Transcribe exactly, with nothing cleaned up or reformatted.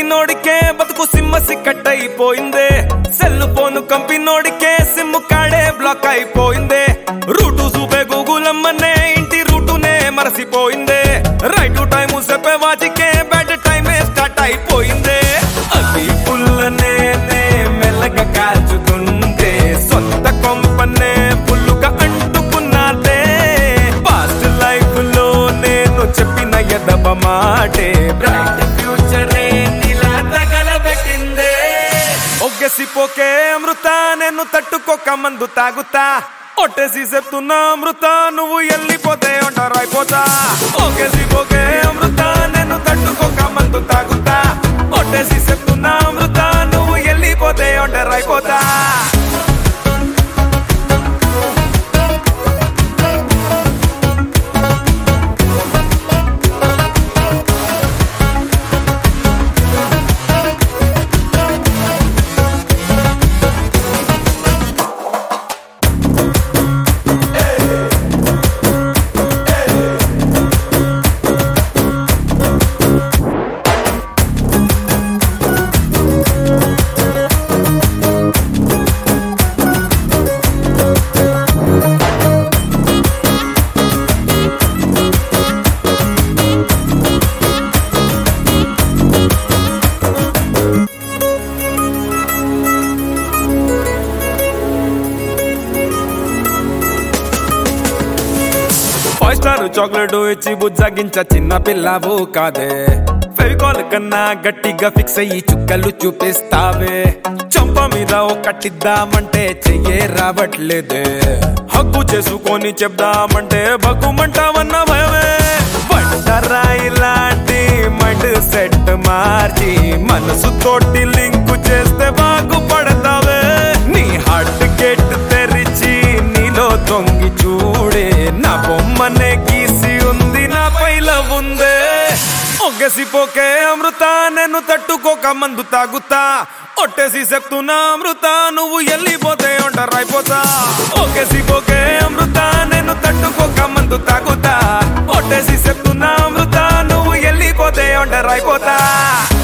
కొట్టినోడికే బతుకు సిమ్మ సిక్కట్ అయిపోయిందే. సెల్ ఫోన్ కంపినోడికే సిమ్ కాడే బ్లాక్ అయిపోయిందే. రూటు చూపే గూగుల్ అమ్మనే ఇంటి రూటునే మరసిపోయిందే. రైట్ టైము చెప్పే వాచికే బ్యాడ్ టైమే స్టార్ట్ అయిపోయిందే. అది పుల్లనే మెల్లగా కాల్చుతుంటే సొంత కొంపనే పుల్లుగా అంటుకున్నాదే. పాస్ట్ లైఫ్ లో నేను చెప్పిన ఎదవ మాటే బ్రైట్ ఫ్యూచరే నీలా తగలబెట్టిందే. ఒగ్గసిపోకే అమృత నేను తట్టుకోక మందు తాగుతా. ఒట్టేసి చెప్తున్నా అమృత నువ్వు వెళ్ళిపోతే ఒంటరైపోతా. ఒగ్గసిపోకే అమృత నేను తట్టుకోక మందు తాగుతా. ఒట్టేసి చెప్తున్నా అమృత నువ్వు వెళ్ళిపోతే ఒంటరైపోతా. ఫైవ్ స్టార్ చాక్లెట్ ఇచ్చి బుజ్జగించ చిన్న పిల్లవు కాదే. ఫెవికాల్ కన్నా గట్టిగా ఫిక్స్ అయ్యి చుక్కలు చూపిస్తావే. చంప మీద ఒకటిద్దామంటే చెయ్యే రావట్లేదే. హక్కు చేసుకొని చెప్దామంటే బగ్గుమంటావన్న భయమే. బండరాయి లాంటి మైండ్ సెట్ మార్చి మనసు తోటి లింకు చేస్తే బాగుపడతావే. నీ హార్ట్ గేట్ తెరిచి నీలో తొంగి చూడే నా బొమ్మనే గీసి ఉంది నా పైల ఉందే. ఒగ్గసిపోకే అమృత నేను తట్టుకోక మందు తాగుతా. ఒట్టేసి చెప్తున్నా అమృత నువ్వు వెళ్ళిపోతే ఒంటరైపోతా. ఒగ్గసిపోకే అమృత నేను తట్టుకోక మందు తాగుతా. ఒట్టేసి చెప్తున్నా అమృత నువ్వు వెళ్ళిపోతే ఒంటరైపోతా.